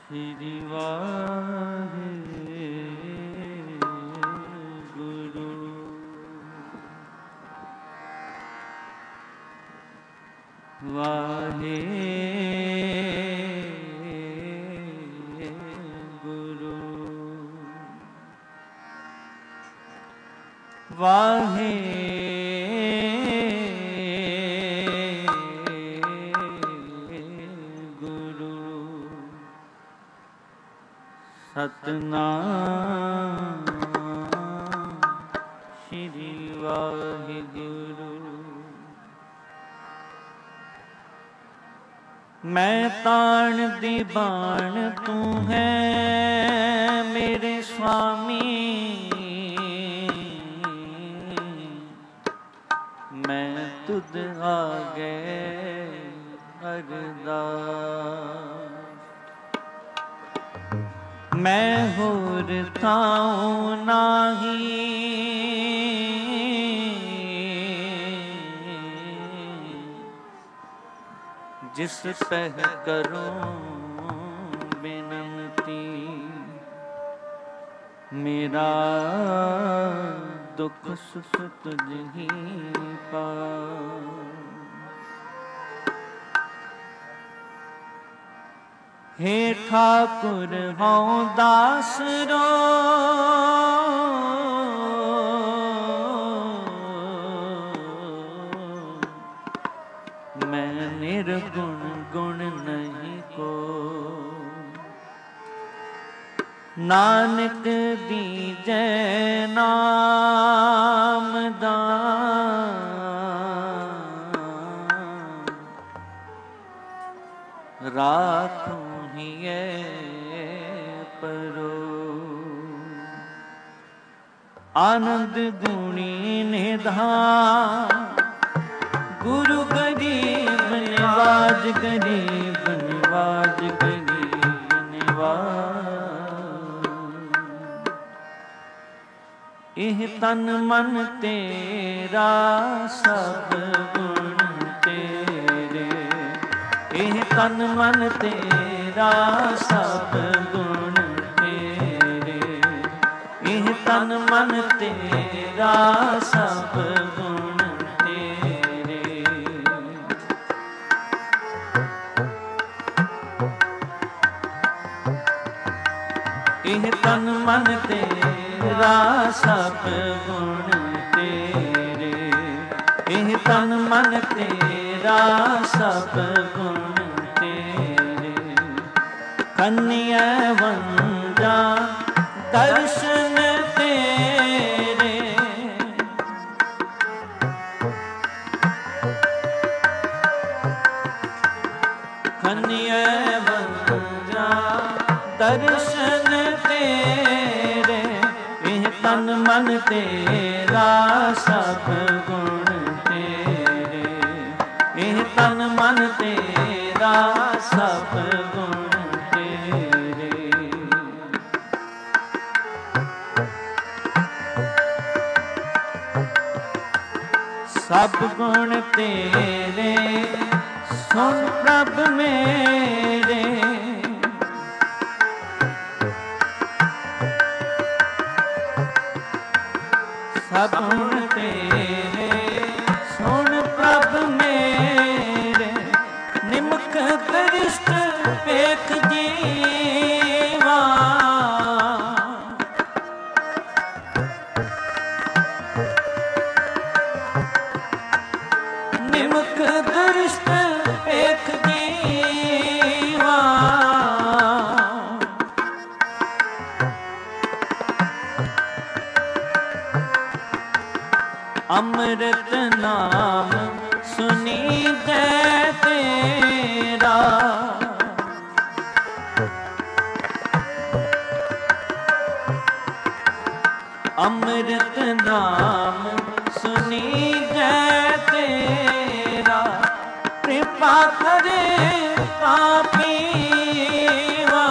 ਸ੍ਰੀ ਵਾਹਿਗੁਰੂ। ਵਾਹਿਗੁਰੂ ਵਾਹਿਗੁਰੂ ਸਤਿਨਾਮ ਸ੍ਰੀ ਵਾਹਿਗੁਰੂ। ਮੈਂ ਤਾਣ ਦੀ ਬਾਣ ਤੂੰ ਹੈ ਮੇਰੇ ਸੁਆਮੀ, ਮੈਂ ਤੁਧ ਆਗੇ ਅਰਦਾਸ। ਮੈਂ ਹੋਰ ਥਾਉ ਨਾਹੀ, ਜਿਸ ਪਹਿ ਕਰੂੰ ਬੇਨੰਤੀ। ਮੇਰਾ ਦੁੱਖ ਸੁਖ ਤੁਝ ਹੀ ਪਾਸ। हे ठाकुर हऊँ दासरो, मैं निर्गुण गुण नहीं को। नानक दीजै नाम दान, राखूं परो। आनंद गुणी निधान, गुरु गरीब निवाज, गरीब निवाज, गरीब निवाज। एह तन मन तेरा सब गुण तेरे, एह तन मन तेरा सब गुण तेरे, एह तन मन तेरा सब गुण तेरे। एह तन मन तेरा सब गुण तेरे, एह तन मन तेरा सब गुण कन्या वंदा दर्शन तेरे। कन्या वंदा दर्शन तेरे, एह तन मन तेरा सब गुण तेरे, एह तन मन तेरा सब गुण। सब गुण तेरे सुन प्रभ मेरे, सब गुण तेरे सुन प्रभ मेरे। निमख दृष्ट पेख जीवा, निमख दृष्ट पेख जीवा। अमृत नाम सुनी दे तेरा, अमृत नाम सुनी दे तेरा। कृपा करे पापीवा,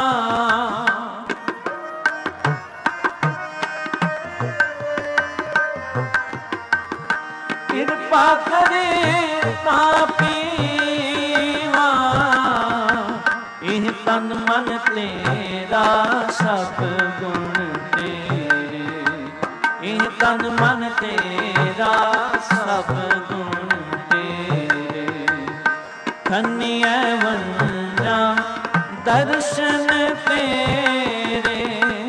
कृपा करे पापीवा। एह तन मन तेरा सब गुण तेरे, ਇਹ ਤਨ ਮਨ ਤੇਰਾ ਸਭ ਗੁਣ ਤੇਰੇ। ਖੰਨੀਐ ਵੰਜਾਂ ਦਰਸ਼ਨ ਤੇਰੇ,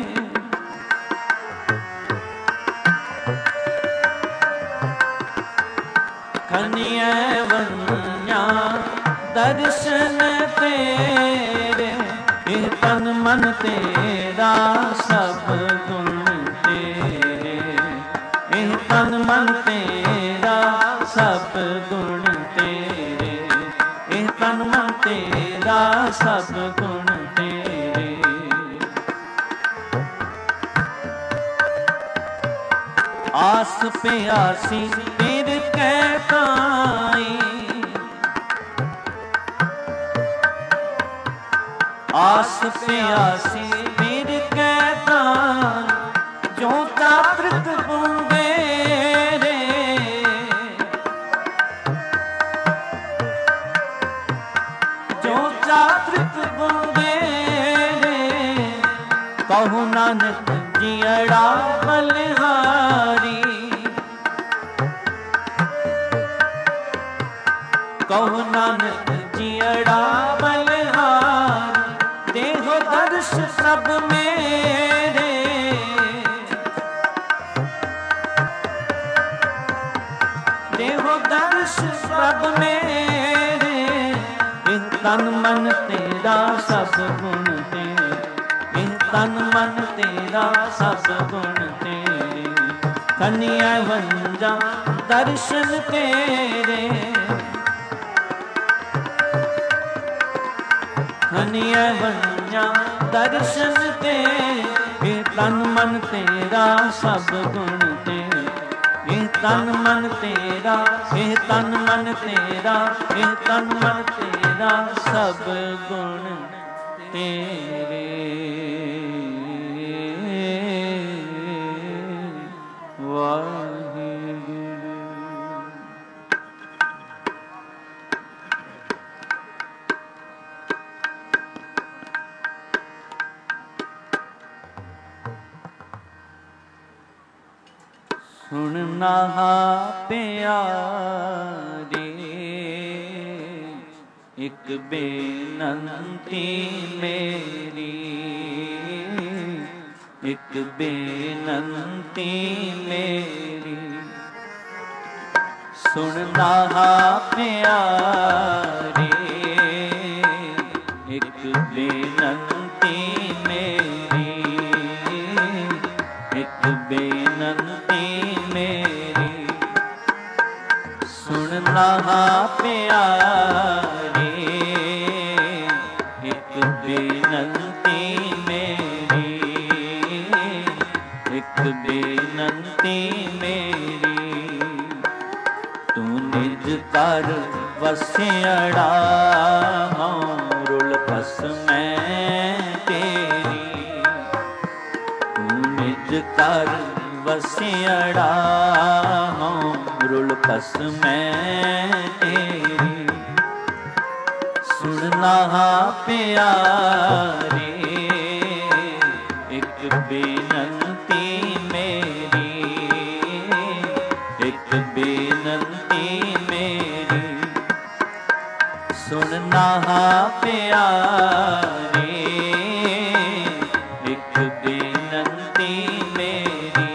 ਖੰਨੀਐ ਵੰਜਾਂ ਦਰਸ਼ਨ ਤੇਰੇ, ਇਹ ਤਨ ਮਨ ਤੇਰਾ ਸਭ ਗੁਣ ਤੇਰੇ, ਇਹ ਤਨ ਮਨ ਤੇਰਾ ਸਭ ਗੁਣ ਤੇਰੇ, ਇਹ ਤਨ ਮਨ ਤੇਰਾ ਸਭ ਗੁਣ ਤੇਰੇ। ਆਸ ਪਿਆਸੀ ਫਿਰ ਕੈ ਤਾਈ, ਆਸ ਪਿਆਸੀ ਫਿਰ ਕੈ ਤਾਈ, ਜੋ ਤਾਤ੍ਰਿਕ ਬੁੰਦੇ ਰੇ, ਜੋ ਤਾਤ੍ਰਿਕ ਬੁੰਦੇ ਰੇ, ਕਹੋ ਨਾਨਕ ਜਿਅੜਾ ਬਲਿਹਾਰੀ, ਕਹੋ ਨਾਨਕ ਜਿਅੜਾ ਬਲਿਹਾਰੀ, ਦੇਹੋ ਦਰਸ਼ ਸਭ ਮੇਰੇ, ਦੇਹੋ ਦਰਸ਼ ਸਭ ਮੇਰੇ, ਇਹ ਤਨ ਮਨ ਤੇਰਾ ਸਭ ਗੁਣ ਤੇਰੇ, ਇਹ ਤਨ ਮਨ ਤੇਰਾ ਸਭ ਗੁਣ ਤੇਰੇ। ਖੰਨੀਐ ਵੰਜਾਂ ਦਰਸ਼ਨ ਤੇਰੇ, ਖੰਨੀਐ ਵੰਜਾਂ ਦਰਸ਼ਨ ਤੇਰੇ, ਇਹ ਤਨ ਮਨ ਤੇਰਾ ਸਭ ਗੁਣ ਤੇਰੇ, ਇਹ ਤਨ ਮਨ ਤੇਰਾ, ਇਹ ਤਨ ਮਨ ਤੇਰਾ, ਇਹ ਤਨ ਮਨ ਤੇਰਾ ਸਭ ਗੁਣ ਤੇਰੇ। ਵਾਹਿਗੁਰੂ। ਸੁਣਨਾ ਪਿਆਰੇ ਇੱਕ ਬੇਨੰਤੀ ਮੇਰੀ, ਇੱਕ ਬੇਨੰਤੀ ਮੇਰੀ, ਸੁਣਨਾ ਪਿਆਰੇ ਇੱਕ ਬੇਨੰਤੀ ਮੇਰੀ, ਇੱਕ ਬੇਨੰਤੀ ਮੇਰੀ, ਸੁਣਨਾ ਪਿਆਰੇ ਇੱਕ ਬੇਨੰਤੀ ਮੇਰੀ, ਇੱਕ ਬੇਨੰਤੀ ਮੇਰੀ, ਤੂੰ ਨਿਜ ਕਰ ਵਸਿਅੜਾ ਹਉ ਰੁਲ ਪਸ ਮੈਂ ਤੇਰੀ, ਤੂੰ ਨਿਜ ਕਰ ਵਸਿਅੜਾ ਹਉ ਰੁਲ ਪਸ ਮੈਂ ਤੇਰੀ, ਸੁਣਨਾ ਪਿਆਰੇ ਇੱਕ ਬੇਨੰਤੀ ਮੇਰੀ, ਇੱਕ ਬੇਨੰਤੀ ਮੇਰੀ, ਸੁਣਨਾ ਪਿਆਰੇ ਇੱਕ ਬੇਨੰਤੀ ਮੇਰੀ,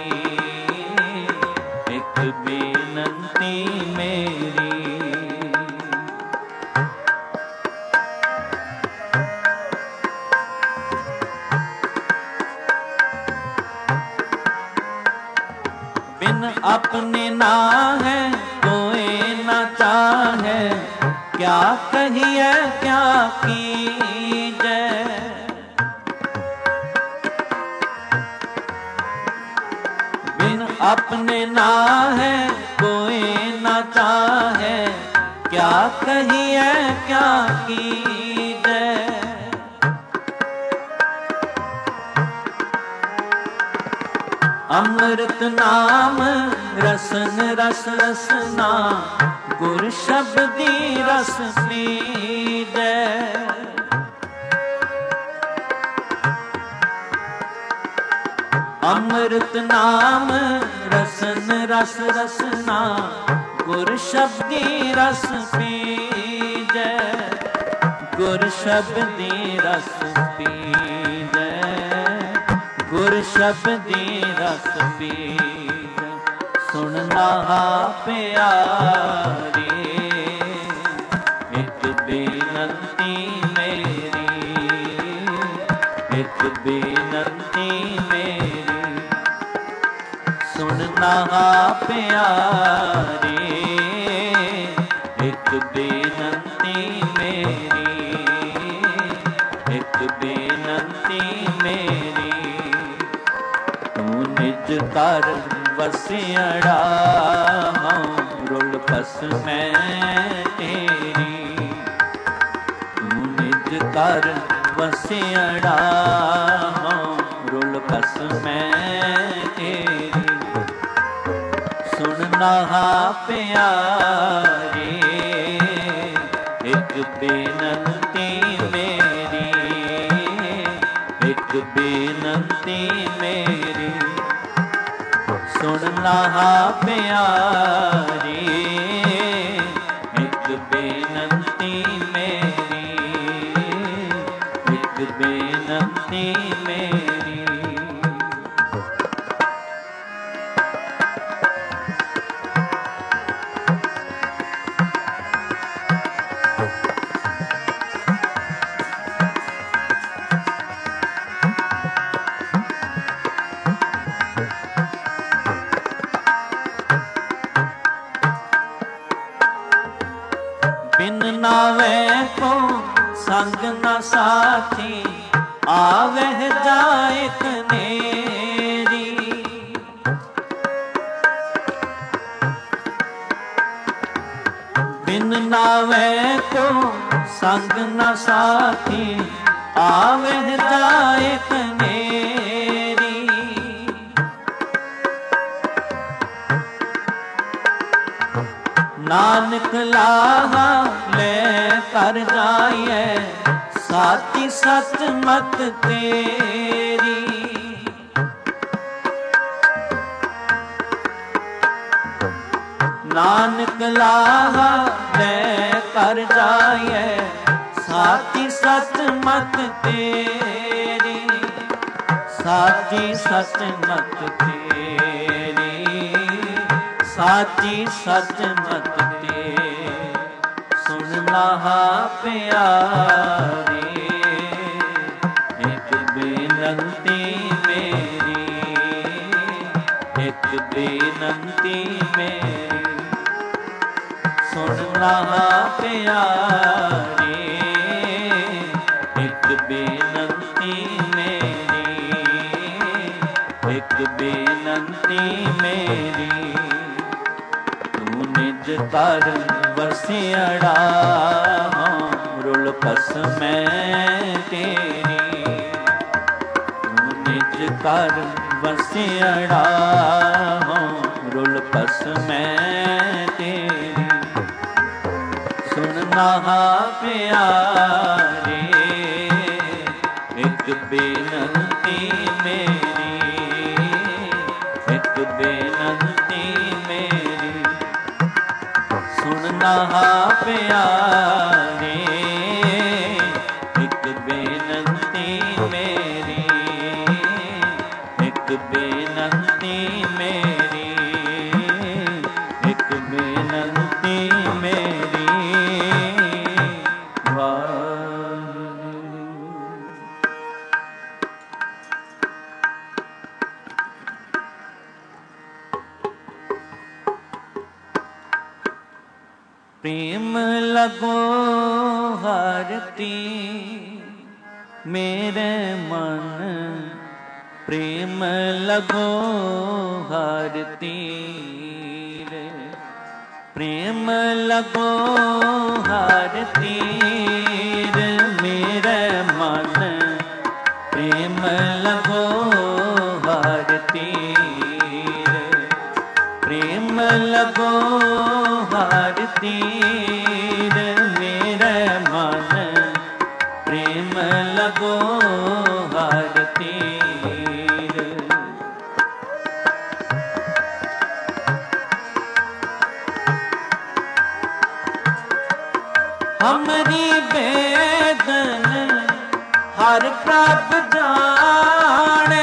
ਇੱਕ ਬੇਨੰਤੀ ਮੇਰੀ। बिन अपने ना है कोई ना चाहे, क्या कहिए क्या कीजे, बिन अपने ना है कोई ना चाहे, क्या कहिए क्या कीजे, अमृत नाम रसन रस रसना, गुर शब्दी रस पीजै, ਅੰਮ੍ਰਿਤ ਨਾਮ ਰਸਨ ਰਸ ਰਸਨਾ, ਗੁਰ ਸ਼ਬਦੀ ਰਸ ਪੀਜੈ, ਗੁਰ ਸ਼ਬਦੀ ਰਸ ਪੀਜੈ, ਗੁਰ ਸ਼ਬਦੀ ਰਸ ਪੀਜੈ। ਸੁਣਨਾ ਪਿਆਰੇ ਇੱਕ ਬੇਨੰਤੀ ਮੇਰੀ, ਇੱਕ ਬੇਨੰਤੀ ਮੇਰੀ, ਸੁਣਨਾ ਪਿਆਰੇ ਇੱਕ ਬੇਨੰਤੀ ਮੇਰੀ, ਇੱਕ ਬੇਨੰਤੀ ਮੇਰੀ। ਤੂੰ ਨਿਜ ਕਰ ਵਸਿਆੜਾ, ਰੁਲ ਪਸ ਮੈਂ ਤੇਰੀ, ਤੂੰ ਨਿਜ ਕਰ ਵਸਿਆੜਾ, ਰੁਲ ਪਸ ਮੈਂ ਤੇਰੀ। ਸੁਣਨਾ ਪਿਆਰੇ ਇੱਕ ਬੇਨੰਤੀ ਮੇਰੀ, ਇੱਕ ਬੇਨੰਤੀ ਮੇਰੀ। ਸੁਣਨਾ ਪਿਆਰੇ ਇੱਕ ਬੇਨੰਤੀ ਮੇਰੀ, ਇੱਕ ਬੇਨੰਤੀ ਮੇਰੀ। ਬਿਨ ਨਾਵੇ ਕੋ ਸੰਗ ਨਾ ਸਾਥੀ, ਆਵਹਿ ਜਾਏ ਕਨੇਰੀ। ਬਿਨ ਨਾਵੇ ਕੋ ਸੰਗ ਨਾ ਸਾਥੀ, ਆਵਹਿ ਜਾਏ ਕਨੇਰੀ। ਨਾਨਕ ਲਾਹਾ ਲੈ ਕਰ ਜਾਈਐ, ਸਾਥੀ ਸਤ ਮਤ ਤੇਰੀ। ਨਾਨਕ ਲਾਹਾ ਲੈ ਕਰ ਜਾਈਐ, ਸਾਥੀ ਸਤ ਮਤ ਤੇਰੀ, ਸਾਥੀ ਸਤ ਮਤ ਤੇਰੀ, ਸਾਚੀ ਸਚ ਮਤ ਤੇ। ਸੁਣਨਾ ਪਿਆਰੇ ਇੱਕ ਬੇਨੰਤੀ ਮੇਰੀ, ਇੱਕ ਬੇਨੰਤੀ ਮੇਰੀ। ਸੁਣਨਾ ਪਿਆਰੇ ਇੱਕ ਬੇਨੰਤੀ ਮੇਰੀ, ਇੱਕ ਬੇਨੰਤੀ ਮੇਰੀ। ਨਿਜ ਕਰ ਵਸਿਆੜਾ, ਰੁਲ ਪਸ ਮੈਂ ਤੇਰੀ, ਤੂੰ ਨਿਜ ਕਰ ਵਸਿਆੜਾ, ਰੁਲ ਪਸ ਮੈਂ ਤੇਰੀ। ਸੁਣਨਾ ਪਿਆਰੇ ਇੱਕ ਬੇਨੰਤੀ ਮੇਰੀ, ਇੱਕ ਬੇਨੰਤੀ ਮੇਰੀ। ਸੁਣਨਾ ਪਿਆਰੇ ਇੱਕ ਬੇਨੰਤੀ ਮੇਰੀ, ਇੱਕ ਬੇਨੰਤੀ ਮੇਰੀ, ਇੱਕ ਬੇਨੰਤੀ ਮੇਰੀ। प्रेम लगो हरती मेरे मन, प्रेम लगो हरती रे, प्रेम लगो हरती रे मेरे मन, प्रेम लगो हरती रे, प्रेम लगो हरती रे मेरे मन, प्रेम लगो हरती रे। हमरी बेदन हर प्रभ जाने,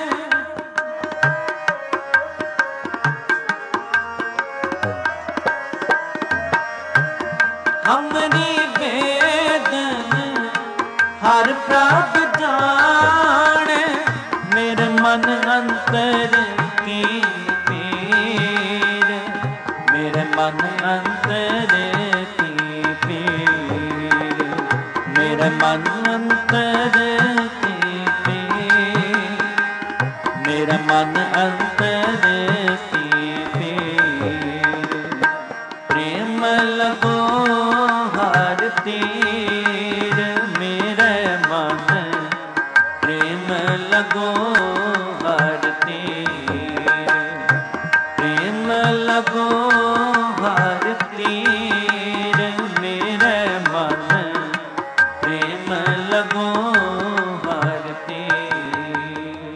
हमरी बेदन हर प्रभ जाने, मेरे मन अंतर की पीर, मेरे मन अंतर की पीर, मेरे मन अंतर की पीर, मेरे मन अंतर की पीर, प्रेम लगो हर तीर, मेरे मन प्रेम लगो हर तीर, प्रेम लगो हर तीर, मेरे मन प्रेम लगो हर तीर।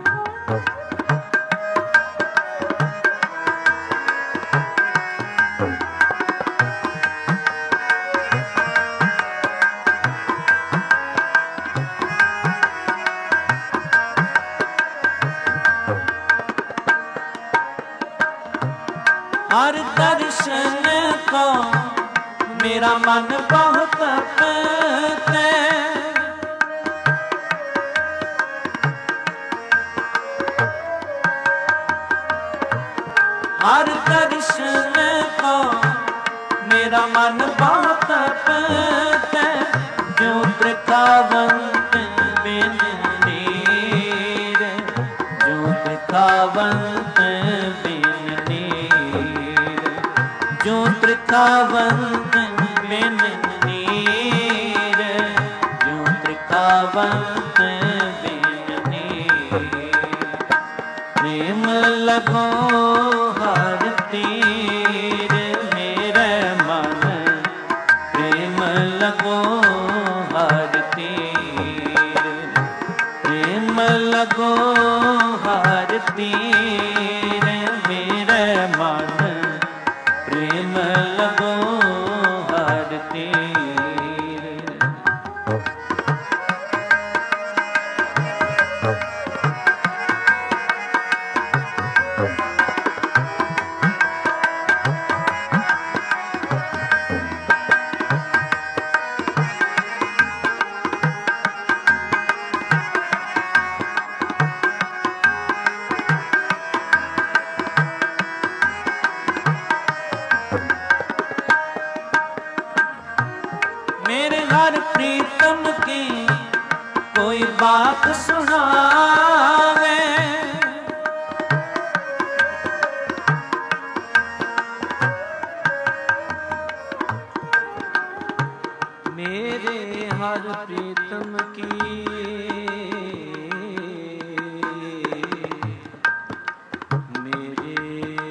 हर दर्शन को मेरा मन बहुत तपते, हर दर्शन को मेरा मन बहुत तपते, जो त्रिकावंत बिन नीर, जो त्रिकावंत बिन नीर, जो त्रिकावंत बिन नीर, जो त्रिकावंत बिन नीर, प्रेम लगो हर तीर, मेरे मन प्रेम लगो हर तीर, प्रेम लगो हर तीर, मेरे मन प्रेम लगो हर तीर। मेरे हर प्रीतम की कोई बात सुनावे, मेरे हर प्रीतम की मेरे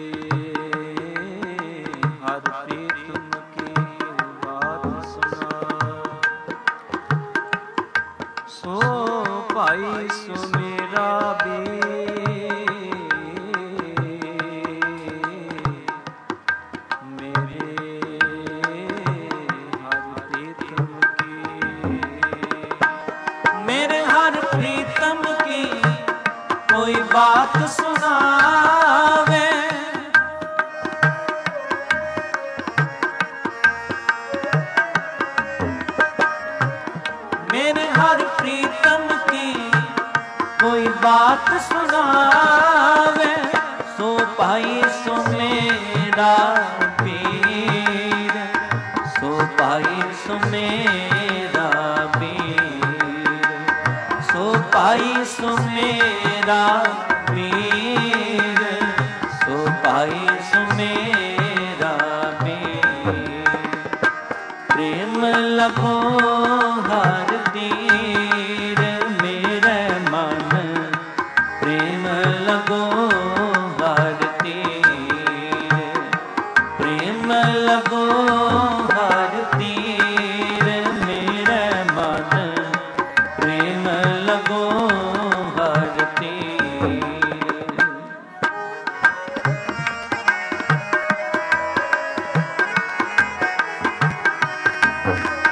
हर प्रीतम की बात सुना, सो भाई सो मेरा भी, मेरे हर प्रीतम की, मेरे हर प्रीतम की कोई बात सुनावे, मेरे हर प्रीतम की कोई बात सुनावे, सो भाई सो मेरा पीर, सो भाई सो मेरा पीर, सो भाई सो मेरा पीर, सो भाई सो मेरा पीर, प्रेम लगो हर तीर, मेरे मन प्रेम लगो हर तीर, प्रेम लगो हर तीर, मेरे मन प्रेम लगो हर तीर। Thank you.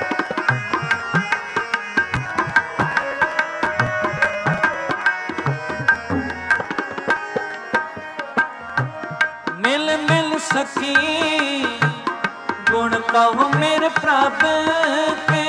सखी गुण कहो मेरे प्रभ के।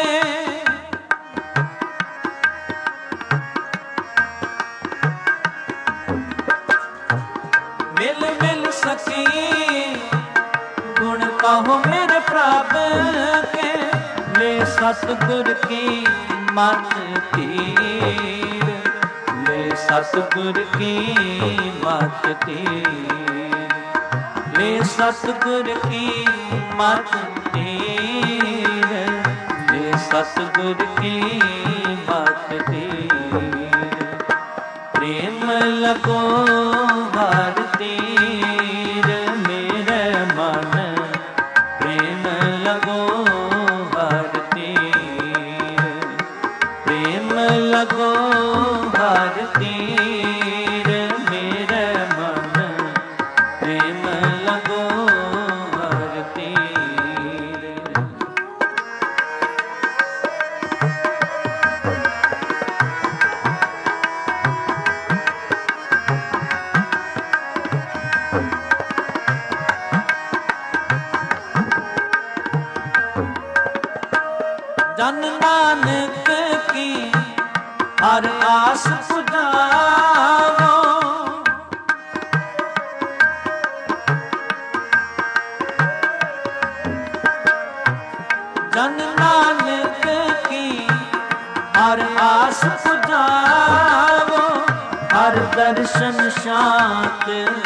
मिल मिल सखी गुण कहो मेरे प्रभ के। ले सतगुर की मत तीर, ले सतगुर की मत तीर, ले सतगुर की मत तीर, ले सतगुर की मत तीर। प्रेम लगो हर तीर मेरे मन, प्रेम लगो हर तीर, प्रेम लगो हर तीर मेरे मन, प्रेम लगो हर तीर। जन नानक की हर आस पुजावो, जन नानक की हर आस पुजावो। हर दर्शन शांत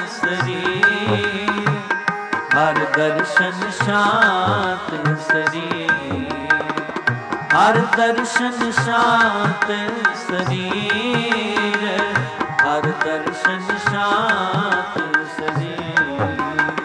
शरीर, हर दर्शन शांत शरीर, हर दर्शन शांत शरीर, हर दर्शन शांत शरीर।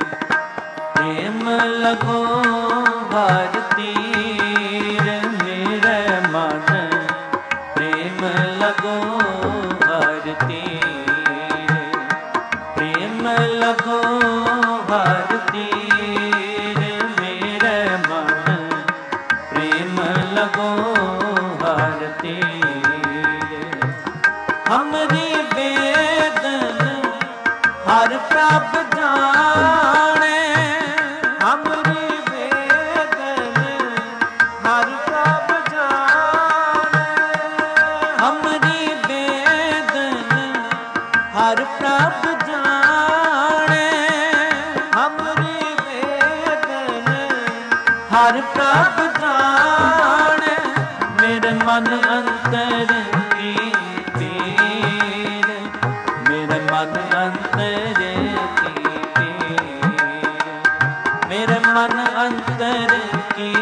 प्रेम लगो हर तीर मेरे मन, प्रेम लगो हर तीर, प्रेम लगो हर तीर मेरे मन, प्रेम लगो हर तीर। हमरी बेदन हर प्रभ जाने, हमरी बेदन हर प्रभ जाने, हमरी बेदन हर प्रभ जाने, हमरी बेदन हर प्रभ जाने। मेरे मन अंतर की पीर, मेरे मन अंतर की पीर, मेरे मन अंतर की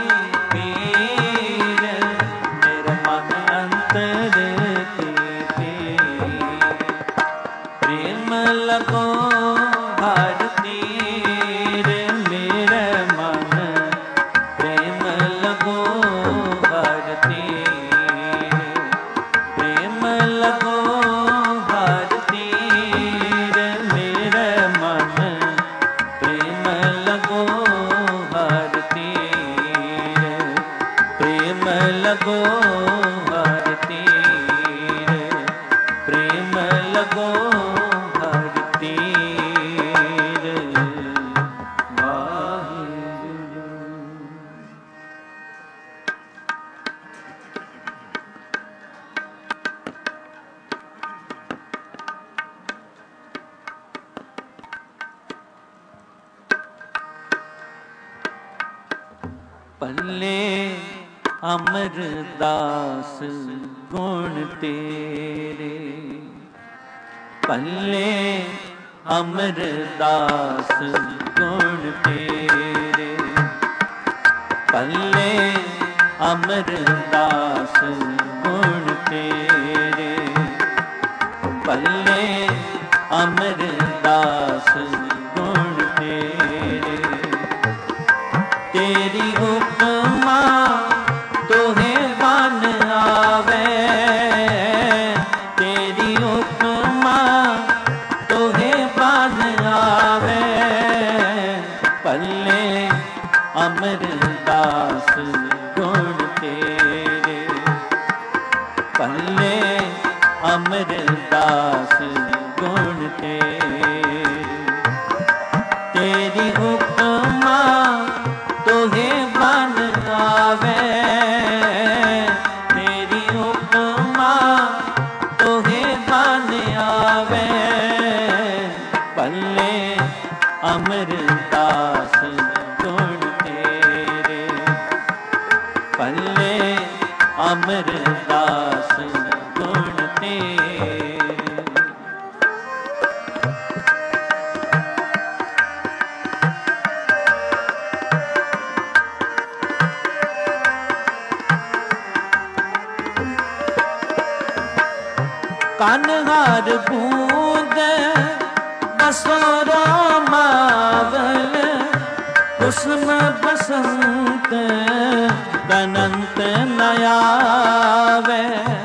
पीर, मेरे मन अंतर की पीर। प्रेम लगो हर तीर मेरे मन, प्रेम लगो हर तीर, प्रेम लगो हर तीर मेरे मन, प्रेम लगो हर तीर, प्रेम लगो हर तीर, प्रेम लगो हर तीर। वाहिगुरू। पल्ले अमरदास गुण तेरे, पल्ले अमरदास गुण तेरे, पल्ले अमरदास गुण तेरे, पल्ले अमरदास गुण तेरे। तेरी उपमा तोहे बन आवे, तेरी उपमा तोहे बन आवे। पल्ले अमरदास गुण तेरे, पल्ले अमरदास गुण तेरे। तेरी ਅਮਰਦਾਸ ਗੁਣ ਤੇਰੇ। ਕਨਹਰ ਬੂੰਦ ਬਸੋਰੋ ਮਾਵਲ, ਕੁਸਮ ਬਸੰਤ ਅਨੰਤ ਨ ਆਵੇ।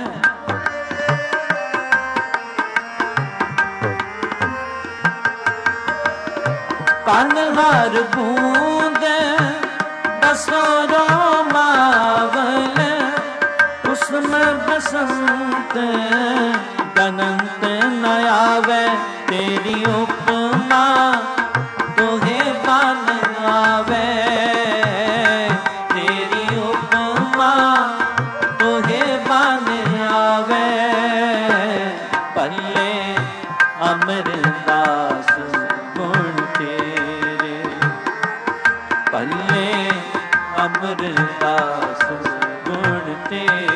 ਕਨਹਰ ਬੂੰਦ ਬਸੋਰੋ ਮਾਵਲ, ਕੁਸਮ ਬਸੰਤ ਅਨੰਤ ਨ ਆਵੇ। ਤੇਰੀ ਉਪਮਾ ਤੋਹੇ ਬਨ ਆਵੇ, ਤੇਰੀ ਉਪਮਾ ਤੋਹੇ ਬਨ ਆਵੇ। ਭੱਲੇ ਅਮਰਦਾਸ ਗੁਣ ਤੇਰੇ, ਭੱਲੇ ਅਮਰਦਾਸ ਗੁਣ ਤੇਰੇ।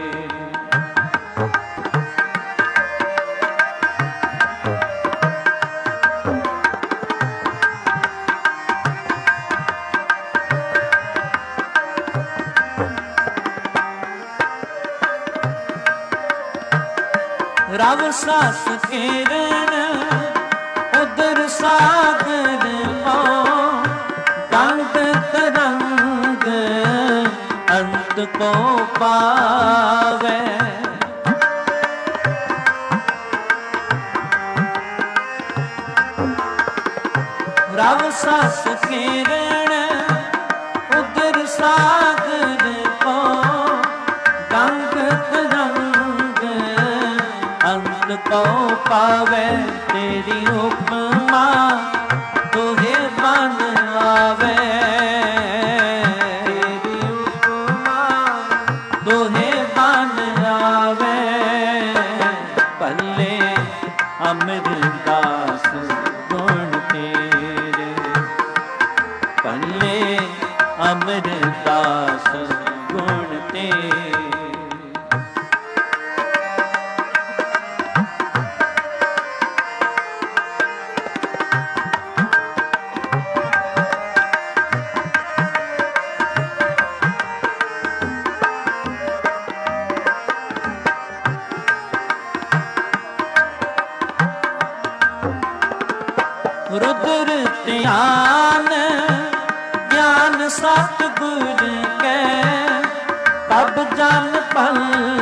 ਰਵ ਸਾਸ ਕਿਰਨ ਉਦਰ ਸਾਗਰ ਪਉ, ਗੰਗ ਤਰੰਗ ਅੰਤ ਕੋ ਪਾਵੇ। ਰਵ ਸਾਸ ਕਿਰਨ ਉਦਰ ਸਾਗਰ ਪਉ, ਗੰਗ ਤਰੰਗ ਅੰਤ ਕੋ ਪਾਵੇ। ਤੇਰੀ ਉਪਮਾ ਤੋਹੇ ਬਨ ਆਵੇ, ਤੇਰੀ ਉਪਮਾ ਤੋਹੇ ਬਨ ਆਵੇ। ਭੱਲੇ ਅਮਰਦਾਸ ਗੁਣ ਤੇਰੇ, ਭੱਲੇ ਅਮਰਦਾਸ ਗੁਣ ਤੇਰੇ। रुद्र ध्यान ज्ञान सतगुर के, तब जन पल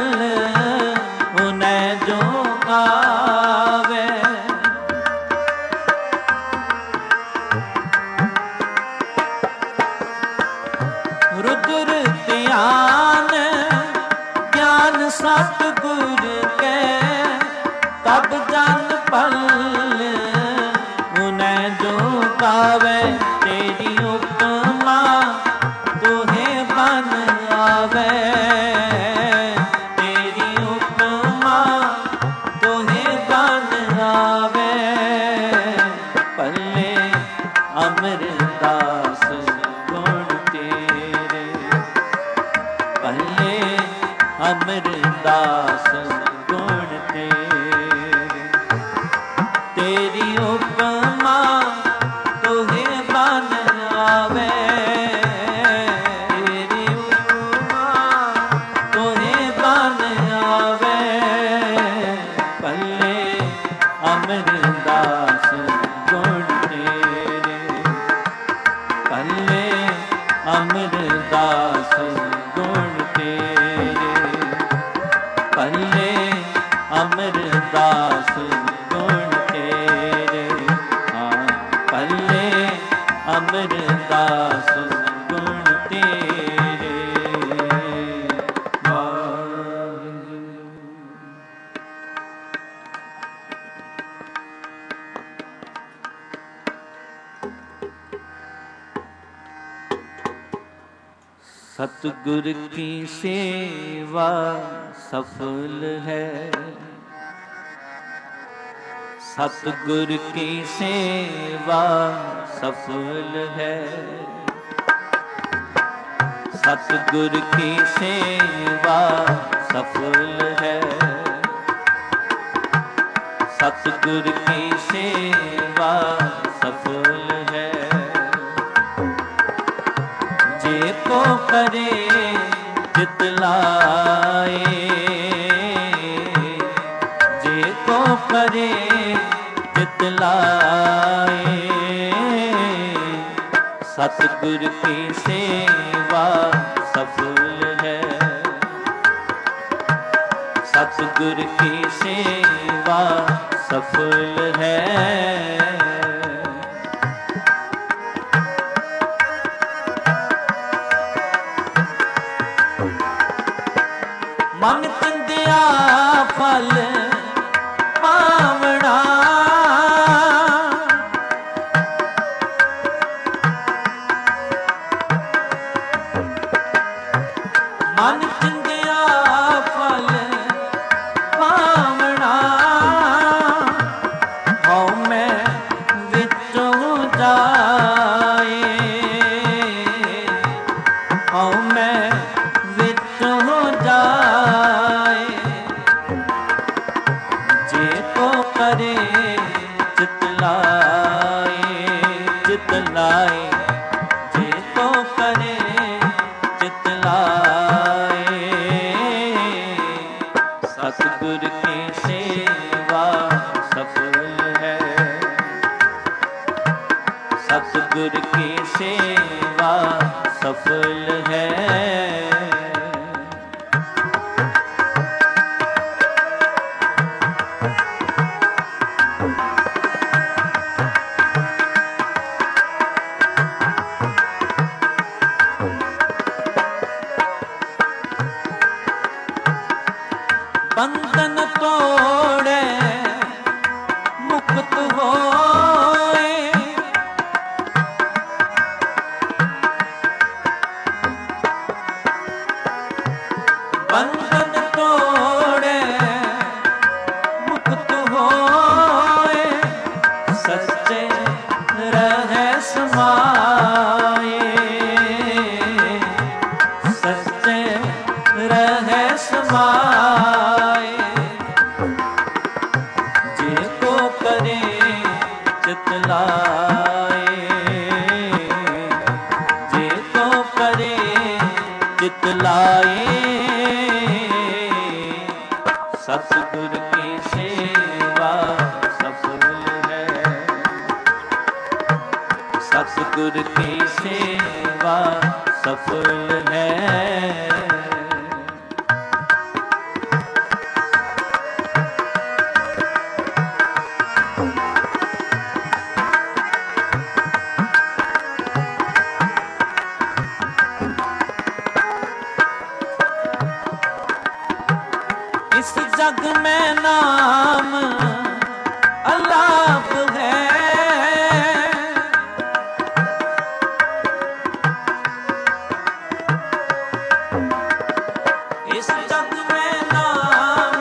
उन्हें जो गावे। रुद्र ध्यान ज्ञान सतगुर के, तब जन पल जो गावे। तेरी उपमा तोहे बन आवे, तेरी उपमा तोहे बन आवे। भले अमरदास गुण तेरे, भले अमरदास गुण तेरे। तेरी उपमा तोहे बन आवे, तेरी उपमा तोहे बन आवे। भले अमरदास गुण तेरे, भले अमरदास गुण तेरे, भले अमरदास गुण तेरे। हाँ भले अमरदास गुण तेरे। सतगुर की सेवा सफल है, सतगुर की सेवा सफल है। सतगुर की सेवा सफल है, सतगुर की सेवा सफल है। जे को करे चित लाए, जे को करे चित लाए, सतगुर की सेवा सफल है, सतगुर की सेवा सफल है। मन चिंदिया फल पावना, मन चिंदिया फल पावना, हौ मैं विचों जाए, हौ मैं विचों जाए, जे को करे चित लाए, चित लाए, जे को करे चित लाए, सतगुर की सेवा सफल है, सतगुर की सेवा सफल है। बंधन तोड़े मुक्त होए, बंधन तोड़े मुक्त होए, सच्चे रहे समाए, सच्चे रहे समाए, जे को करे चित लाए, जे को करे चित लाए, सतगुर की सेवा सफल है, सतगुर की सेवा सफल है। इस जग में नाम अलाप है, इस जग में नाम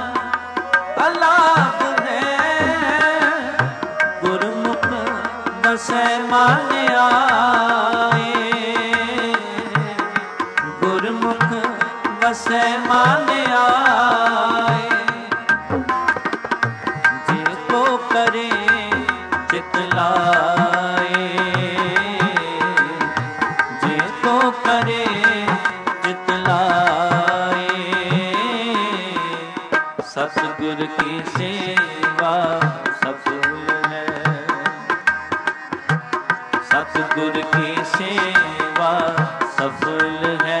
अलाप है, गुरमुख बसे माने आए, गुरमुख बसे माने आए, जे को करे चित लाए, जे को करे चित लाए, सतगुर की सेवा सफल है, सतगुर की सेवा सफल है।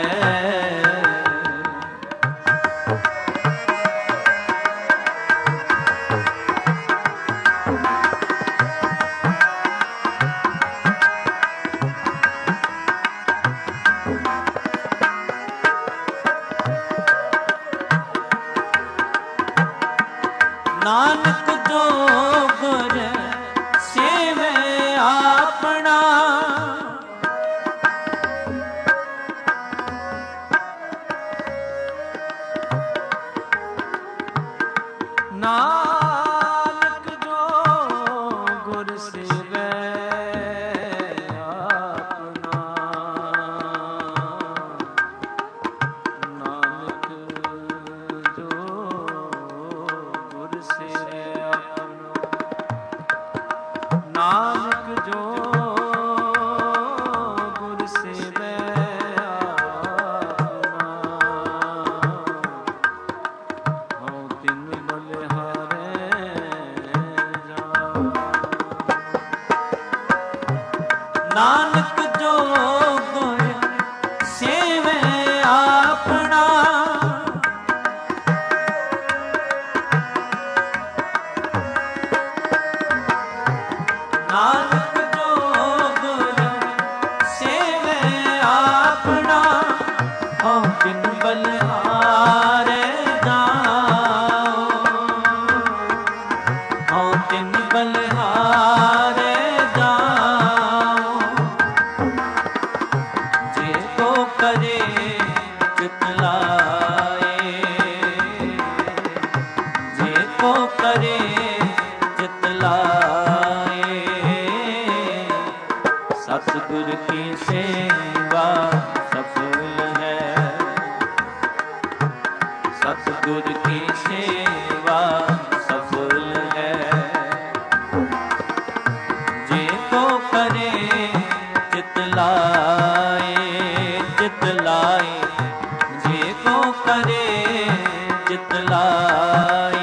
नानक जो गुर सेवे आपना, नानक जो गुर सेवे आपना, को करे चित लाए, सतगुर की सेवा सफल है, सतगुर की सेवा सफल है। जे को करे चित लाए, चित लाए, जे को करे चित लाए,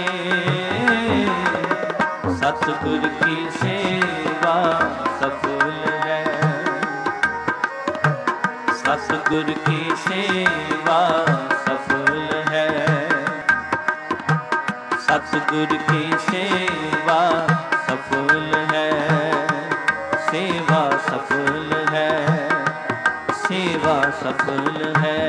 सतगुर की सेवा सफल है, सतगुर की सेवा सफल है, सतगुर की सेवा सफल है, सेवा सफल है, सेवा सफल है।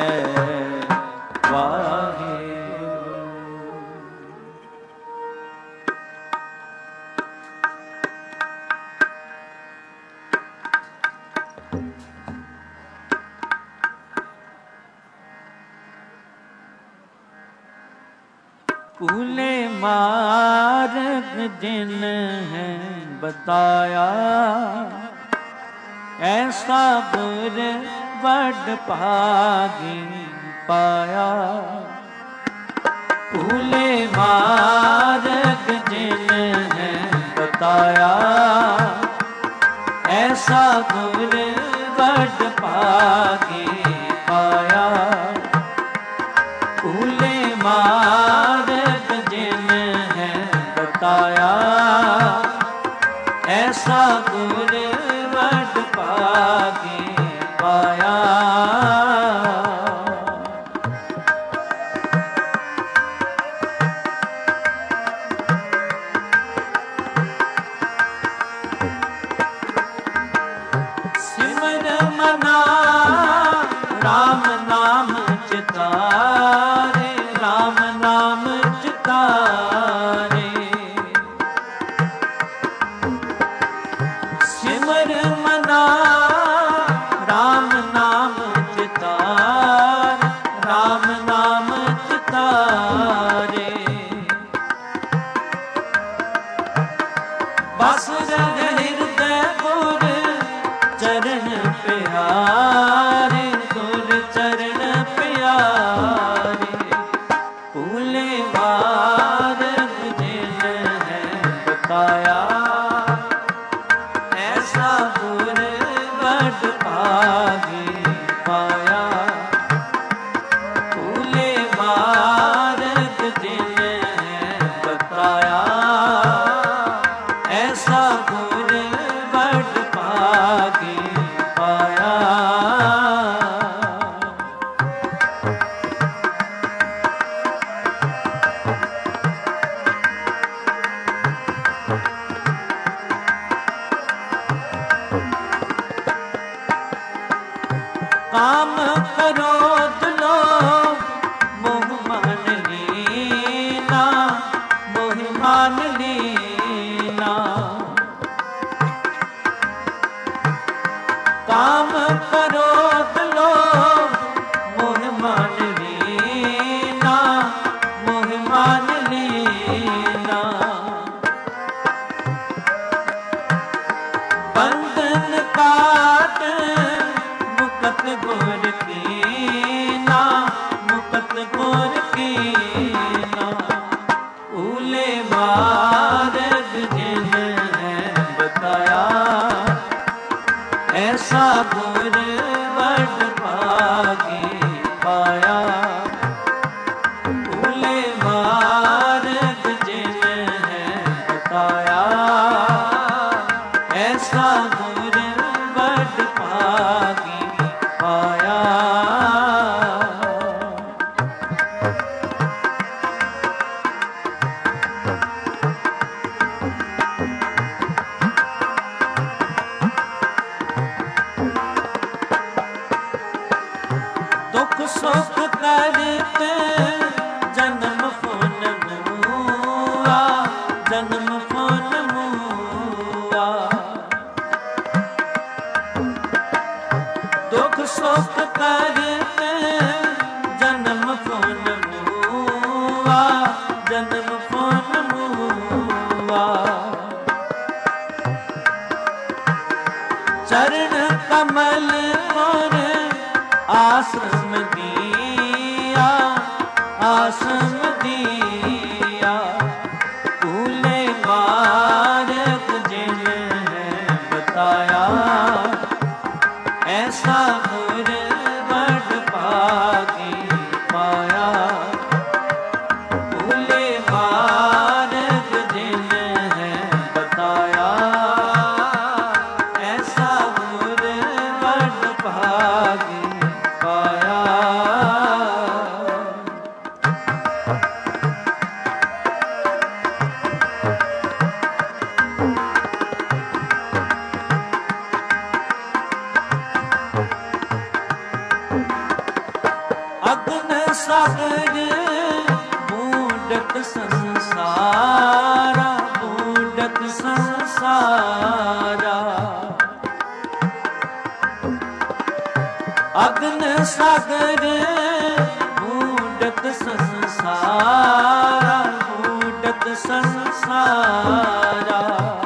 कूले मार्ग जिन है बताया, ऐसा गुर बड़ भागी पाया। कूले मार्ग जिन है बताया, ऐसा गुर बड़ भागी पाया। कूले मार्ग जिन है बताया, ऐसा गुर बड़ भागी पाया। सिमर मना राम नाम चितारे, राम नाम चितारे। सिमर मना राम नाम चितारे, राम नाम चितारे। बस रग हृदय गुर चरण प्यारे, गुर चरण प्यारे। कूले मार्ग जिन है बताया, ऐसा गुर बड़ भागी पाया। कूले मार्ग जिन है बताया, ऐसा गुर बड़ भागी पाया। काम करो दुलो मोह मान लीना, मोह मान लीना। काम करो दुलो मोह मान लीना, मोह मान लीना। बंधन काट मुकत गुर कीना, मुकत गुर कीना। कूले मार्ग जिन है बताया, ऐसा गुर बड़ भागी पाया। कूले मार्ग जिन है बताया, ऐसा गुर बड़ भागी पाया। मुन मुआ। चरण कमल मोर आश्रम दिया, आश्रम दिया। भूले मार्ग जिन है बताया, ऐसा गुर बड़ भागी पाया। भूले मार्ग जिन है बताया, ऐसा गुर बड़ भागी पाया। अग्न सागर बूढ़क संसारा, बूढ़क संसारा। अग्न सागर बूढ़क संसारा, बूढ़क संसारा।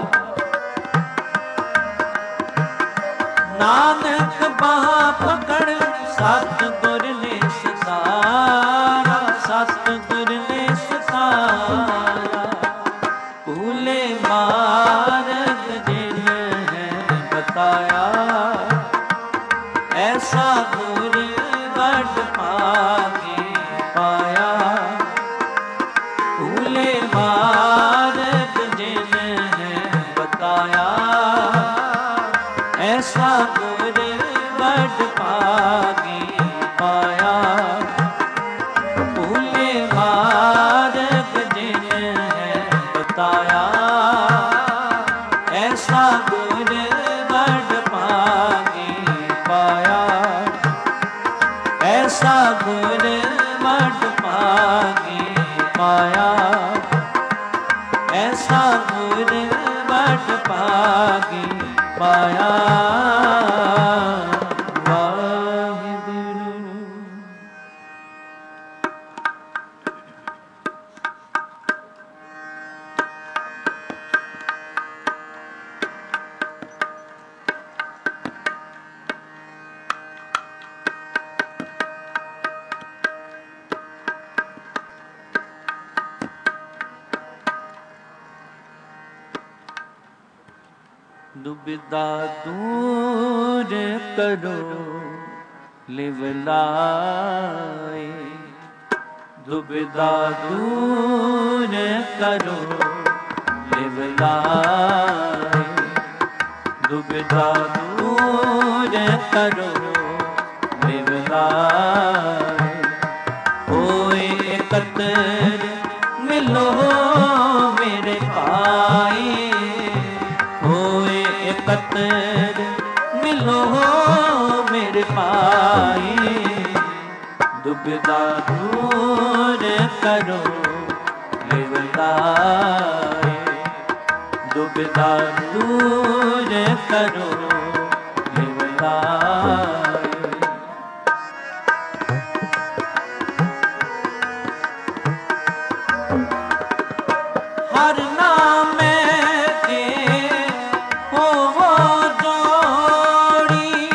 नानक बाह पकड़ सतगुर ने सतारा, सतगुर ने सतारा। भूले मार्ग जिन है बताया, ऐसा गुर बड़ भागी पाया। भूले मार्ग जिन है बताया, ऐसा गुर बड़ भागी पाया। भूले मार्ग जिन है बताया, ऐसा गुर बड़ भागी पाया। ऐसा गुर बड़ भागी पाया, ऐसा गुर बड़ भागी पाया। दुविधा दूर करो लिव लाए, दुविधा दूर करो लिव लाए। दुविधा दूर करो लिव लाए। होए एकत्र मिलो मेरे भाई, होए एकत्र मिलो मेरे भाई। दुविधा दूर करो लिव लाए, दुविधा दूर करो लिव लाए। हर नाम के हो वो जोड़ी,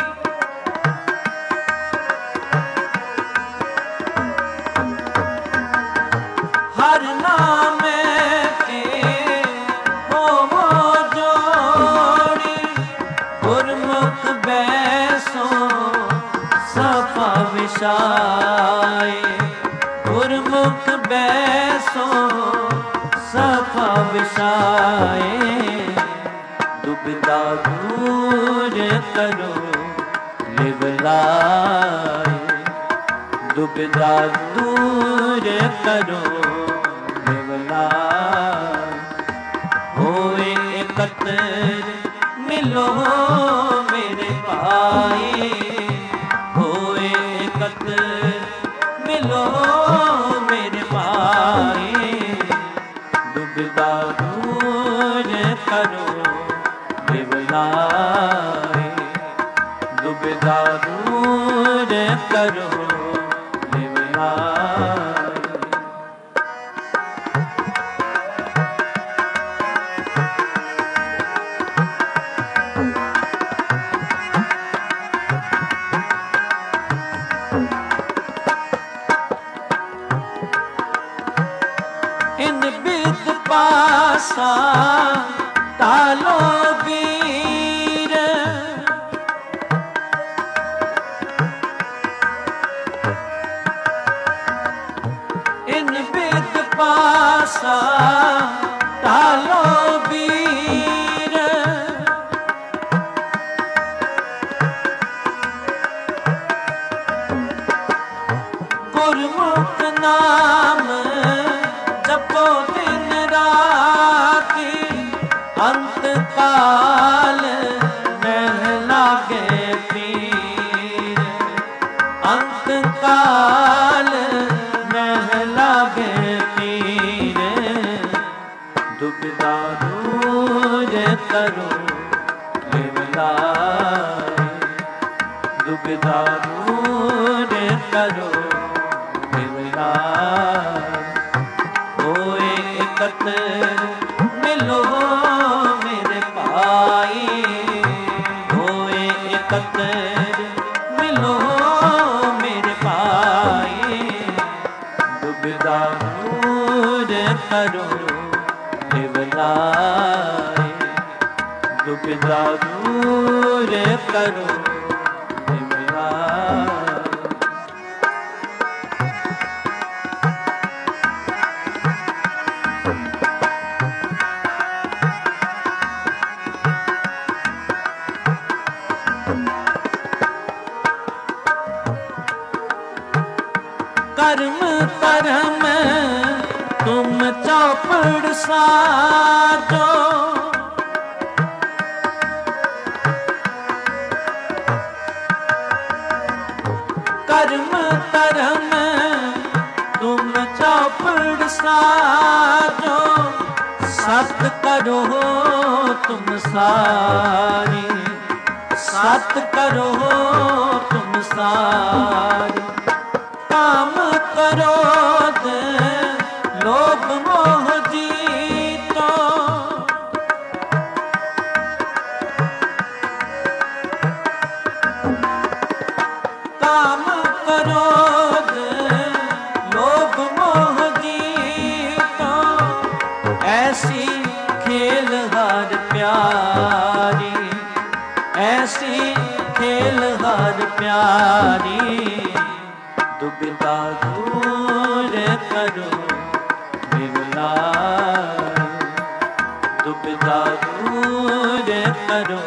हर नाम के हो वो जोड़ी। गुरमुख बैसो सफा विषाए, गुरमुख बैसो सफा विषाए। दुविधा दूर करो लिव लाए, दुविधा दूर करो लिव लाए। होए एकत्र मिलो मेरे भाई, होए एकत्र मिलो मेरे भाई। दुविधा दूर करो लिव लाए, दुविधा दूर करो लिव लाए। बिद पासा तालो बीर, इन बिद पासा तालो बीर, गुरमुख नाम जपो दिन राति, अंत काल नह लागे पीर, अंत काल नह लागे पीर, दुविधा दूर करो विमलाए, दुविधा दूर करो विमलाए, होए एकत्र मिलो मेरे भाई, होए एकत्र मिलो मेरे भाई, दुविधा दूर करो विमलाए, दुविधा दूर करो विमलाए। कर्म कर्म तुम चौपड़ साजो, कर्म कर्म तुम चौपड़ साजो, सत करो तुम सारी, सत करो तुम सारी, काम क्रोध लोभ मोह जीतो, काम क्रोध लोभ मोह जीतो, ऐसी खेल हार प्यारी, ऐसी खेल हार प्यारी, दुविधा दूर करो विमलाए, दुविधा दूर करो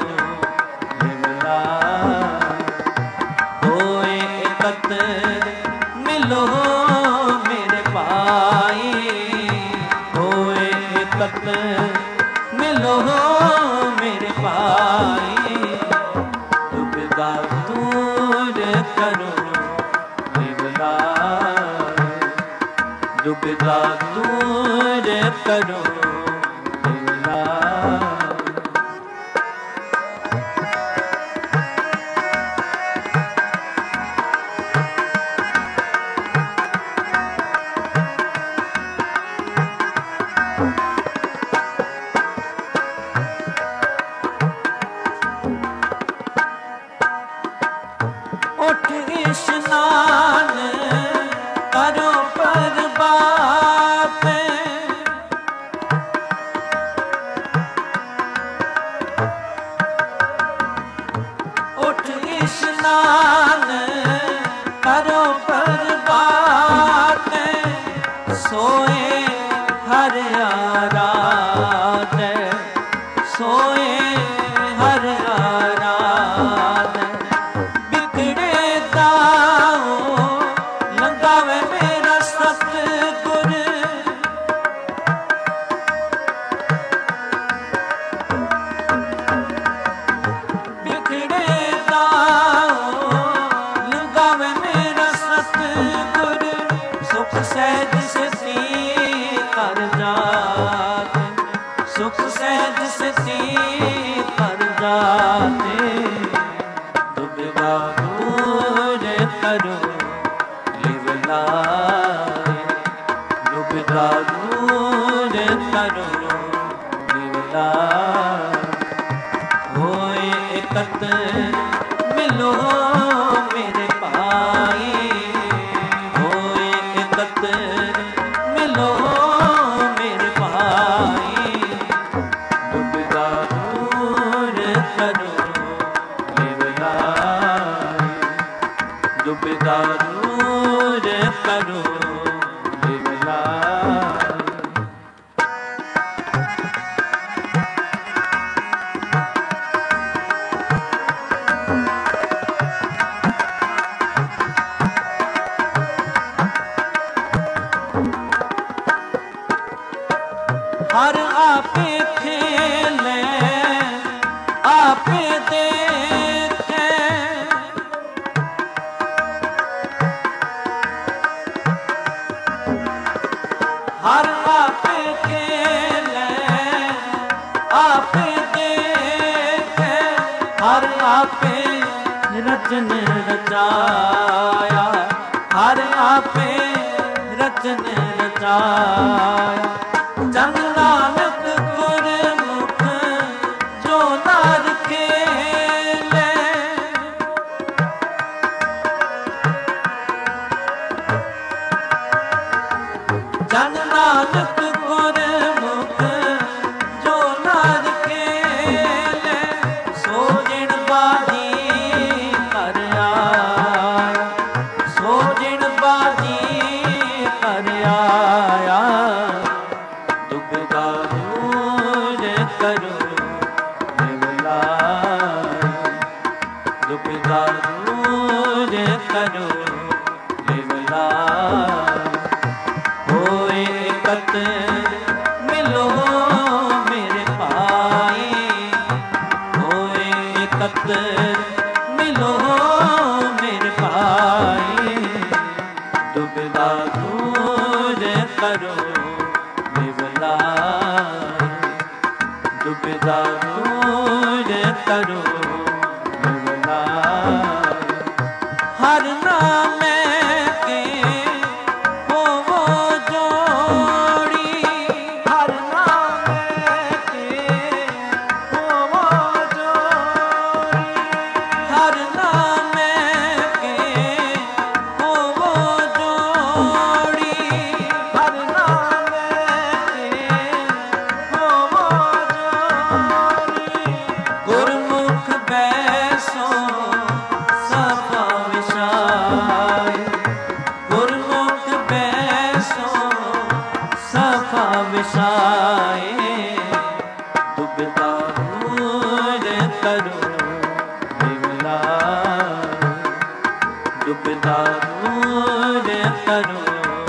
विमलाए, होए एकत्र मिलो मेरे भाई, होए एकत्र मिलो मेरे भाई, दुविधा दूर करो दुविधा दूर करो विमलाए। उठ स्नान करो प्रभात, उठ स्नान करो प्रभात, सोए हर आराध, सोए हर आराध, बिगड़े दाओ लंगावे मेरा सतगुर, बिगड़े दाओ लंगावे मेरा सतगुर, सुख सहज सती कर जात, सुख सहज सती कर जाते, दुविधा दूर करो विमलाए, दुविधा दूर करो विमलाए, होए एकत्र मिलो मेरे भाई, होए एकत्र मिलो मेरे भाई, हर आपे खेले आपे देखे, हर आपे खेले आपे देखे, हर आपे रचन रचाया, हर आपे रचन रचाया। जन नानक गुरमुख जो नार खेले, जन नानक गुरमुख जो नार खेले, सो जिन बाजी कर आया, सो जिन बाजी कर आया। दुबिधा दूर करो निवलाय, दुबिधा दूर करो निवलाय। होए एकत्र मिलो मेरे भाई, होए एकत्र मिलो मेरे भाई। दुबिधा दूर करो निवलाय, दुबिधा दूर करो निवलाय। हर नाम के होवो जोड़ी, हर नाम के होवो जोड़ी, हर नाम के होवो जोड़ी, हर नाम के होवो जोड़ी। गुरमुख बैसो सफा विशाय, गुरमुख बैसो सफा विशाय। दुबिधा दूर करो निवलाय, दुबिधा दूर करो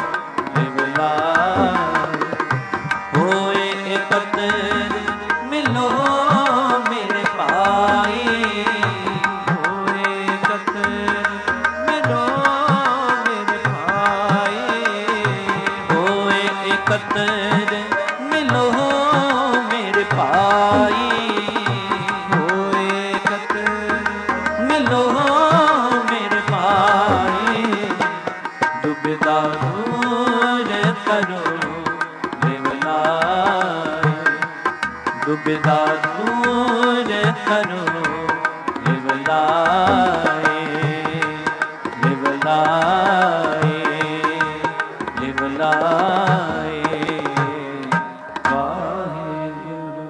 निवलाय। होए एकत्र मिलो मेरे भाई, होए एकत्र मिलो मेरे भाई, होए एकत्र मिलो मेरे भाई, होए एकत्र मिलो मेरे भाई। दुबिधा दूर करो निवलाय, दुबिधा दूर करो निवलाय, निवलाय, निवलाय। वाहिगुरु।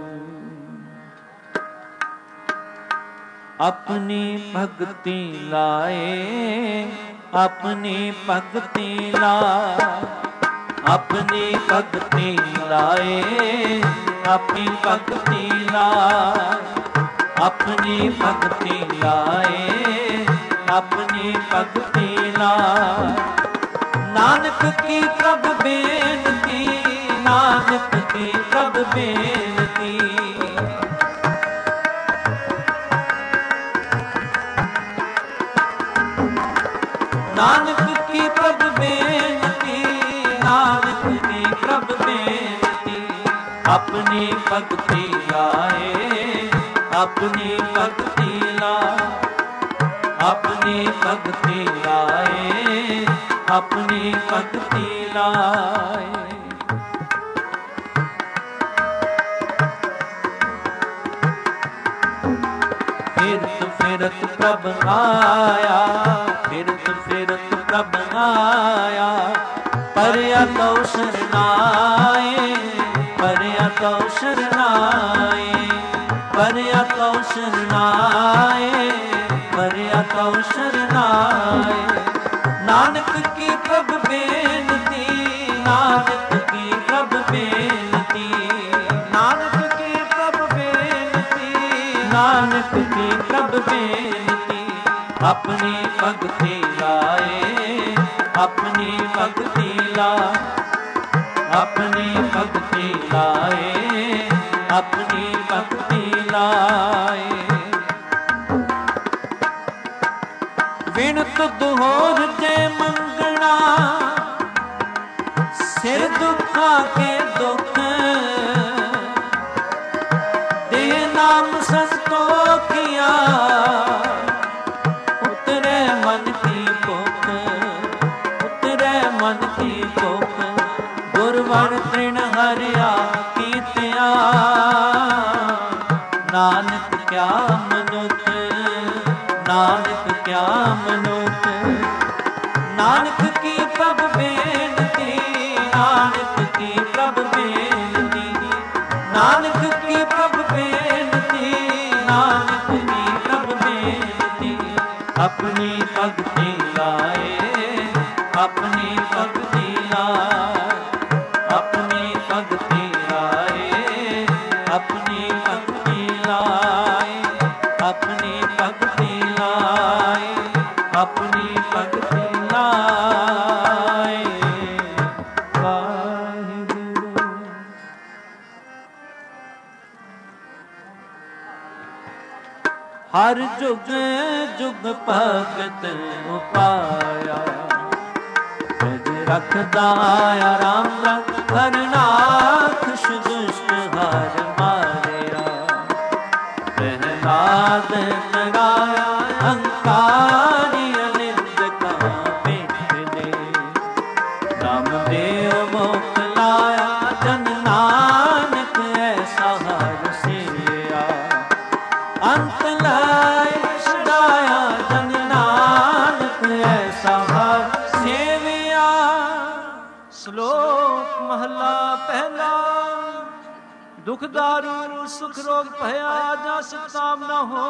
अपनी भक्ति लाए, अपनी भक्ति लाए, अपनी भक्ति लाए, अपनी भक्ति लाए, अपनी भक्ति लाए, अपनी भक्ति लाए। नानक की प्रभ बेनती, नानक की प्रभ बेनती, नानक की प्रभ बेनती, नानक की प्रभ बेनती। अपनी भक्ति लाए, अपनी भक्ति लाए, अपनी भक्ति लाए, अपनी भक्ति लाए। फिरत फिरत प्रभ आया, फिरत फिरत प्रभ आया। परया तो शरनाए, परया तो शरनाए, परया तो शरनाए, परया तो शरनाए। नानक की प्रभ बेनती, नानक की प्रभ बेनती, नानक की प्रभ बेनती, नानक की प्रभ बेनती। अपनी भक्ति लाए, अपनी भक्ति ला, ਆਪਣੀ ਭਗਤੀ ਲਾਏ, ਆਪਣੀ ਭਗਤੀ ਲਾਏ। ਵਿਣ ਤੁਧ ਹੋਰ ਜੇ ਮੰਗਣਾ, ਸਿਰ ਦੁੱਖਾਂ ਕੇ ਦੁੱਖ, ਦੇ ਨਾਮ ਸੰਤੋਖਿਆ, ਉਤਰੇ ਮਨ ਕੀ ਭੁੱਖ, ਉਤਰੇ ਮਨ ਕੀ ਭੁੱਖ, ਗੁਰਵਰ ਤ੍ਰਿਣ ਹਰਿਆ ਕੀਤਿਆ, ਨਾਨਕ ਕਿਆ ਮਨੁੱਖ, ਨਾਨਕ ਕਿਆ ਮਨੁੱਖ, ਨਾਨਕ ਕੀ ਪ੍ਰਭ ਬੇਨਤੀ, ਨਾਨਕ ਕੀ ਪ੍ਰਭ ਬੇਨਤੀ, ਨਾਨਕ ਕੀ ਪ੍ਰਭ ਬੇਨਤੀ, ਨਾਨਕ ਕੀ ਪ੍ਰਭ ਬੇਨਤੀ, ਆਪਣੀ ਭਗਤੀ ਲਾਏ, ਆਪਣੀ ਭਗਤੀ ਲਾਏ, ਆਪਣੀ ਭਗਤੀ ਲਾਏ, ਆਪਣੀ ਭਗਤੀ ਲਾਏ, ਆਪਣੀ ਭਗਤੀ ਲਾਏ, ਆਪਣੀ ਭਗਤੀ ਲਾਏ। ਵਾਹਿਗੁਰੂ। ਹਰ ਜੁਗ ਜੁਗ ਭਗਤ ਉਪਾਇਆ, ਸਿਜ ਰਖਦਾ ਰਾਮ ਰਖ ਹਰਨਾਥ, ਦੁਸ਼ਟ ਹਰ ਮਾਰਿਆ, ਪ੍ਰਹਿਲਾਦ ਨਰਾਇਆ, ਹੰਕਾਰੀ ਅਨਿੰਦ ਕਾ ਬੈਠਨੇ, ਨਾਮਦੇਵ ਮੁਖ ਲਾਇਆ, ਜਨ ਨਾਨਕ ਐਸਾ ਹਰ ਸੇਵਿਆ, ਅੰਤ ਲਾਇ ਛੁਡਾਇਆ, ਜਨ ਨਾਨਕ ਐਸਾ ਹਰ ਸੇਵਿਆ। ਸ਼ਲੋਕ ਮਹਲਾ ਪਹਿਲਾ। ਦੁਖ ਦਾਰੂ ਸੁਖ ਰੋਗ ਭਇਆ, ਜਾ ਸਿਤਾਮ ਨਾ ਹੋ,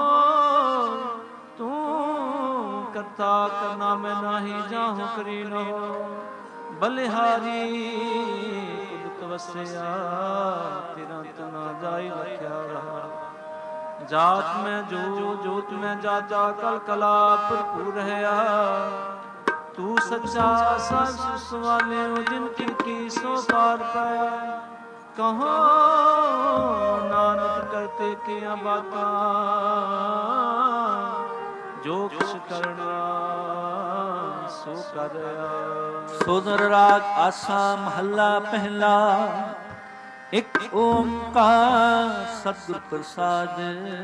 ਤੂੰ ਕਰਤਾ ਕਰਨਾ ਮੈਂ ਨਾਹੀ, ਜਾਹੂ ਕਰੀ ਨ ਹੋ, ਬਲਿਹਾਰੀ ਕੁਦਤ ਵਸਿਆ, ਤੇਰਾ ਤਨਾ ਜਾਈ ਲਖਿਆ ਰਹਾ, ਜਾਤ ਮੈਂ ਜੋ ਜੋਤ ਮੈਂ ਜਾਜਾ, ਕਲ ਕਲਾ ਭਰਪੂਰ ਰਹਾ, ਤੂੰ ਸੱਚਾ ਸਚ ਸਵਾਲਿਓ, ਜਿਨ ਕਿਨ ਕੀ ਸੋ ਪਾਰ ਪਾਇਆ, ਕਹੋ ਨਾਨਕ ਕਰਤੇ ਕੀਆਂ ਬਾਤਾਂ, ਜੋ ਕਿਛ ਕਰਨਾ ਸੋ ਕਰ ਰਿਹਾ। ਸੋਦਰ ਰਾਗ ਆਸਾ ਮਹੱਲਾ ਪਹਿਲਾ। ਇਕ ਓੰਕਾਰ ਸਤਿਗੁਰ ਪ੍ਰਸਾਦ,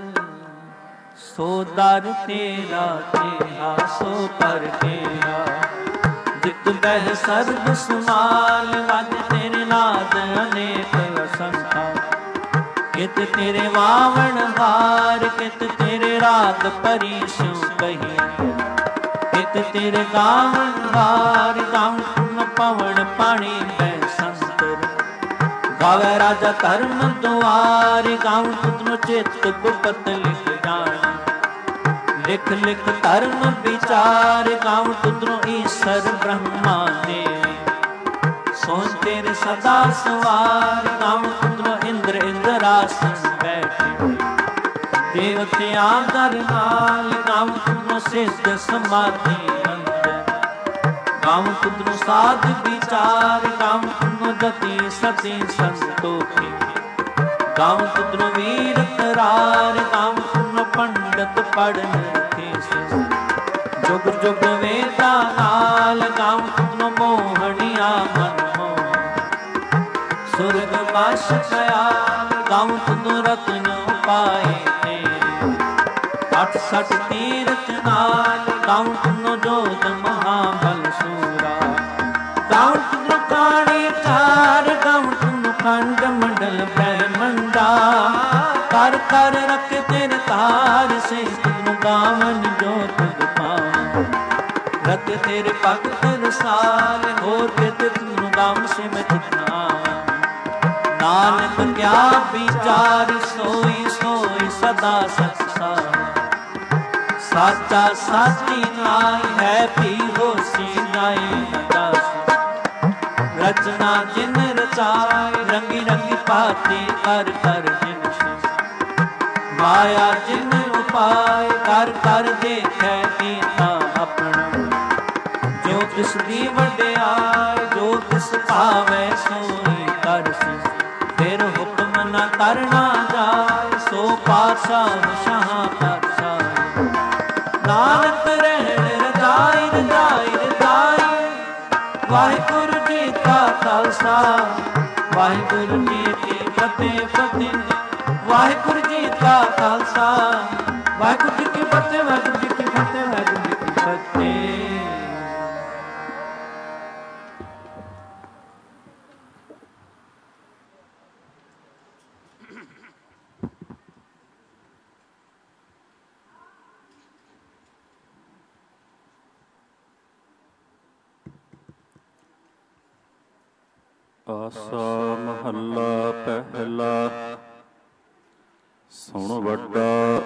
ਸੋ ਦਰ ਤੇਰਾ ਤੇਰਾ ਸੋ ਪਰ ਤੇਰਾ, ਜਿਤ ਬਹਿ ਸਰਬ ਸਮਾਲ, ਵਜ ਤੇਰੇ ਨਾਦ ਅਨੇਕ ਅਸੰਖਾ, ਕਿਤ ਤੇਰੇ ਵਾਵਣ ਹਾਰ, ਕਿਤ ਤੇਰੇ ਰਾਗ ਪਰੀ ਸਿਉ ਕਹੀ, ਕਿਤ ਤੇਰੇ ਗਾਵਣ ਹਾਰ, ਗਾਵਣ ਪਵਨ ਪਾਣੀ ਬੈ ਸੰਤਰ, ਗਾਵੇ ਰਾਜਾ ਧਰਮ ਦੁਆਰ, ਗਾਵਣ ਤੁਧਨੁ ਚਿਤ ਗੁਪਤ ਲਿਖ ਜਾਣ, ਲਿਖ ਲਿਖ ਧਰਮ ਵਿਚਾਰ, ਗਾਵਣ ਤੁਧਨੁ ਈਸਰ ਬ੍ਰਹਮਾ ਦੇ, ਸੋਨ ਤੇਰੇ ਸਦਾ ਸਵਾਰ, ਗਾਵਣ ਤੁਧਨੁ ਇੰਦਰ ਇੰਦਰਾਸਨ ਬੈਠੇ, ਦੇਵਤਿਆਂ ਦਰ ਨਾਲ, ਗਾਵਣ ਤੁਧਨੁ ਸਿੱਧ ਸਮਾਧੀ ਅੰਦਰ, ਗਾਵਣ ਤੁਧਨੁ ਸਾਧ ਵਿਚਾਰ, ਗਾਵਣ ਤੁਧਨੁ ਜਤੀ ਸਤੀ ਸੰਤੋਖੀ, ਗਾਵਣ ਤੁਧਨੁ ਵੀਰ ਕਰਾਰ, ਗਾਵਣ ਤੁਧਨੁ ਪੰਡਤ ਪੜਨ ਰਖੇ, ਜੁਗ ਜੁਗ ਵੇਦਾਂ ਨਾਲ, ਗਾਵਣ ਤੁਧਨੁ ਮੋਹਣੀਆਂ ਮਨ ਮੋਹ, ਸੁਰਗ ਵਸ ਕਯਾਲ, ਗਾਵਣ ਤੁਧਨੁ ਰਤਨ ਪਾਏ ਤੇਰੇ, 68 ਤੀਰਥ ਨਾਲ, ਗਾਵਣ ਤੁਧਨੁ ਜੋਤ ਮਹਾਬਲ ਸੂਰਾ, ਗਾਵਣ ਤੁਧਨੁ ਕਾਣੀ ਚਾਰ, ਗਾਵਣ ਤੁਧਨੁ ਖੰਡ ਮੰਡਲ ਬ੍ਰਹਮੰਡਾ, ਕਰ ਕਰ ਰਖ ਤੇਰੇ ਤਾਰ, ਸੇ ਤੁਧਨੁ ਗਾਵਨ ਜੋ ਤੁਧ ਪਾਵਾਂ, ਰਤ ਤੇਰੇ ਭਗਤ ਰਸਾਲ, ਹੋਰ ਕਿਤ ਤੁਧਨੁ ਗਾਵਨ ਸੇ ਮੈਂ ਤੁਧਨਾ, ਨਾਨਕ ਕਿਆ ਵਿਚਾਰ, ਸੋਈ ਸੋਈ ਸਦਾ ਸਤਿ ਸਾਚਾ ਸਾਚੀ ਨਾਈ ਹੈ, ਪੀ ਹੋਸੀ ਨਾਈ ਦਾਸ, ਰਚਨਾ ਜਿਨ ਰਚਾਏ, ਰੰਗੀ ਰੰਗੀ ਭਾਤੀ ਕਰ ਕਰ ਜਿਨ ਸੇ, ਮਾਇਆ ਜਿਨ ਉਪਾਏ, ਕਰ ਕਰ ਦੇਖੈ ਕੀਤਾ ਆਪਣਾ, ਜੋ ਤਿਸ ਦੀ ਵਡਿਆਈ, ਜੋ ਤਿਸ ਭਾਵੈ ਸੋਈ ਨਾ ਤਰਨਾ ਜਾਏ, ਸੋ ਪਾਤਸ਼ਾਹ ਸ਼ਾਹ ਪਾਤਸ਼ਾਹ। ਨਾਨਕ ਰਹਿਣ ਰਜਾਈ ਰਜਾਈ ਰਜਾਈ। ਵਾਹਿਗੁਰੂ ਜੀ ਕਾ ਖਾਲਸਾ ਵਾਹਿਗੁਰੂ ਜੀ ਕੀ ਫਤਿਹ ਫਤਿਹ। ਵਾਹਿਗੁਰੂ ਜੀ ਕਾ ਖਾਲਸਾ ਵਾਹਿਗੁਰੂ ਜੀ ਕੀ ਫਤਿਹ। ਵਾਹਿਗੁਰੂ ਜੀ ਕੀ ਫਤਿਹ। ਵਾਹਿਗੁਰੂ ਜੀ ਕੀ ਫਤਿਹ। ਆਸਾ ਮਹੱਲਾ ਪਹਿਲਾ। ਸੁਣ ਵੱਡਾ